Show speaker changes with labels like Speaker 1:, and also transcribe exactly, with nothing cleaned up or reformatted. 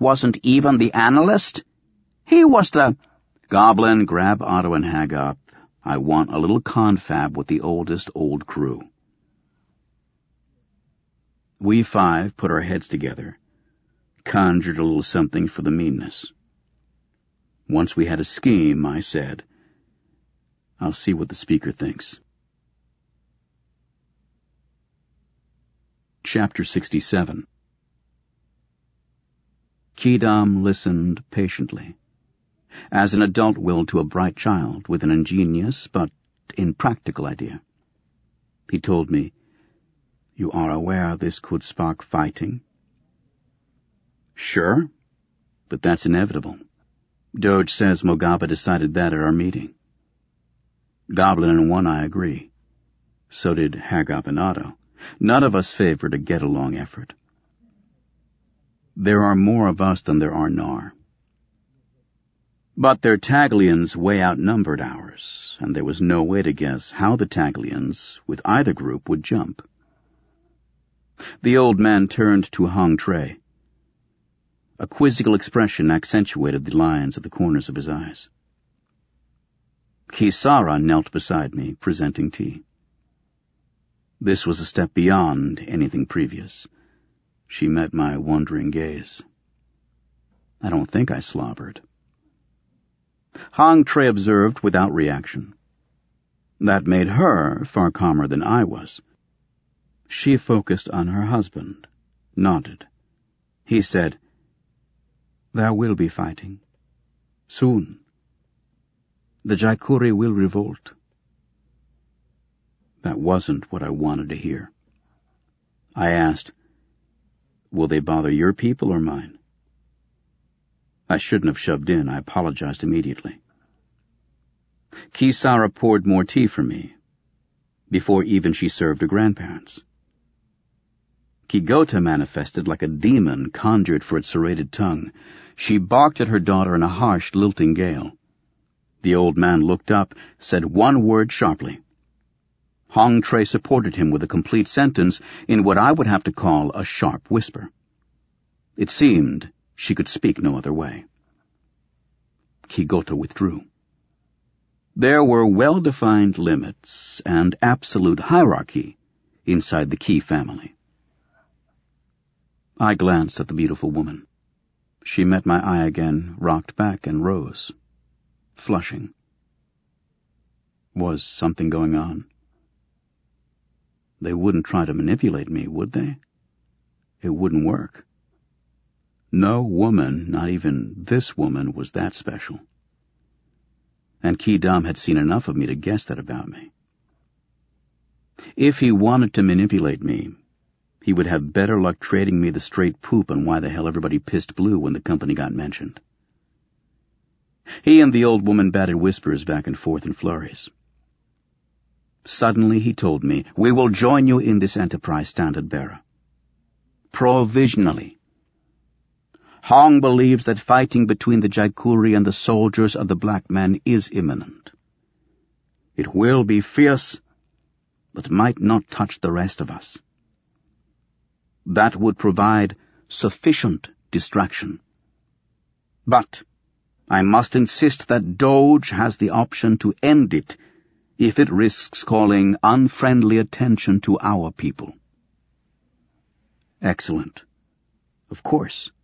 Speaker 1: wasn't even the analyst. He was the— Goblin, grab Otto and Hag up. I want a little confab with the oldest old crew. We five put our heads together, conjured a little something for the meanness. Once we had a scheme, I said, I'll see what the speaker thinks. Chapter sixty-seven. Quidam listened patiently, as an adult will to a bright child with an ingenious but impractical idea. He told me, "You are aware this could spark fighting?" "Sure, but that's inevitable. Doge says Mogaba decided that at our meeting." Goblin and One Eye agree. So did Hagop and Otto. None of us favored a get-along effort. There are more of us than there are Nar. But their Taglians way outnumbered ours, and there was no way to guess how the Taglians, with either group, would jump. The old man turned to Hong Tre. A quizzical expression accentuated the lines at the corners of his eyes. Kisara knelt beside me, presenting tea. This was a step beyond anything previous. She met my wondering gaze. I don't think I slobbered. Hong Tre observed without reaction. That made her far calmer than I was. She focused on her husband, nodded. He said, "There will be fighting. Soon. The Jaikuri will revolt." That wasn't what I wanted to hear. I asked, "Will they bother your people or mine?" I shouldn't have shoved in. I apologized immediately. Kisara poured more tea for me, before even she served her grandparents. Kigota manifested like a demon conjured for its serrated tongue. She barked at her daughter in a harsh, lilting gale. The old man looked up, said one word sharply. Hong Tre supported him with a complete sentence in what I would have to call a sharp whisper. It seemed she could speak no other way. Kigota withdrew. There were well-defined limits and absolute hierarchy inside the Ki family. I glanced at the beautiful woman. She met my eye again, rocked back, and rose, flushing. Was something going on? They wouldn't try to manipulate me, would they? It wouldn't work. No woman, not even this woman, was that special. And Quidam had seen enough of me to guess that about me. If he wanted to manipulate me, he would have better luck trading me the straight poop on why the hell everybody pissed blue when the company got mentioned. He and the old woman batted whispers back and forth in flurries. Suddenly he told me, "We will join you in this enterprise, Standard-Bearer. Provisionally. Hong believes that fighting between the Jaikuri and the soldiers of the Black Men is imminent. It will be fierce, but might not touch the rest of us. That would provide sufficient distraction. But I must insist that Doge has the option to end it if it risks calling unfriendly attention to our people." Excellent. Of course.